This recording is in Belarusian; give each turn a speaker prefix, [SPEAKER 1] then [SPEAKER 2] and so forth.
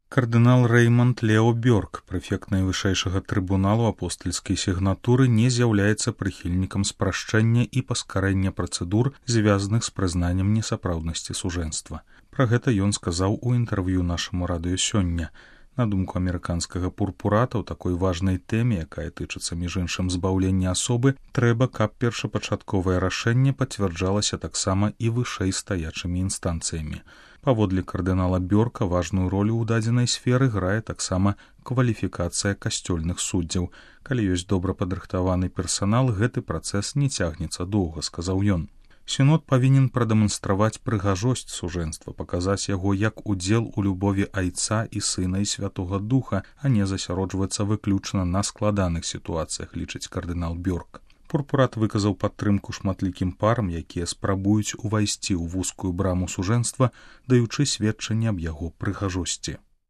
[SPEAKER 1] Кардынал Рэйманд Лео Бёрк, прэфект найвышэйшага трыбуналу апостальскай сігнатуры, не з'яўляецца прыхільнікам спрашчэння і паскарэння працэдур, звязаных з прызнаннем несапраўднасці сужэнства. Пра гэта ён сказаў у інтэрв'ю нашаму радыё сёння. На думку амерыканскага пурпурата, у такой важнай тэме, якая тычыцца між іншым збаўлення асобы, трэба, каб першапачатковае рашэнне пацвярджалася таксама і вышэй стаячымі інстанцыямі. Паводле кардынала Бёрка важную ролю ў дадзенай сферы грае таксама кваліфікацыя касцёльных суддзяў. Калі ёсць добра падрыхтаваны персанал, гэты працэс не цягнецца доўга, сказаў ён. Сінод павінен прадэманстраваць прыгажосць сужэнства, паказаць яго як удзел у любові Айца і Сына і Святога Духа, а не засяроджвацца выключна на складаных сітуацыях, лічыць кардынал Бёрк. Пурпурат выказаў падтрымку шматлікім парам, якія спрабуюць увайсці ў вузкую браму сужэнства, даючы сведчанне аб яго прыгажосці.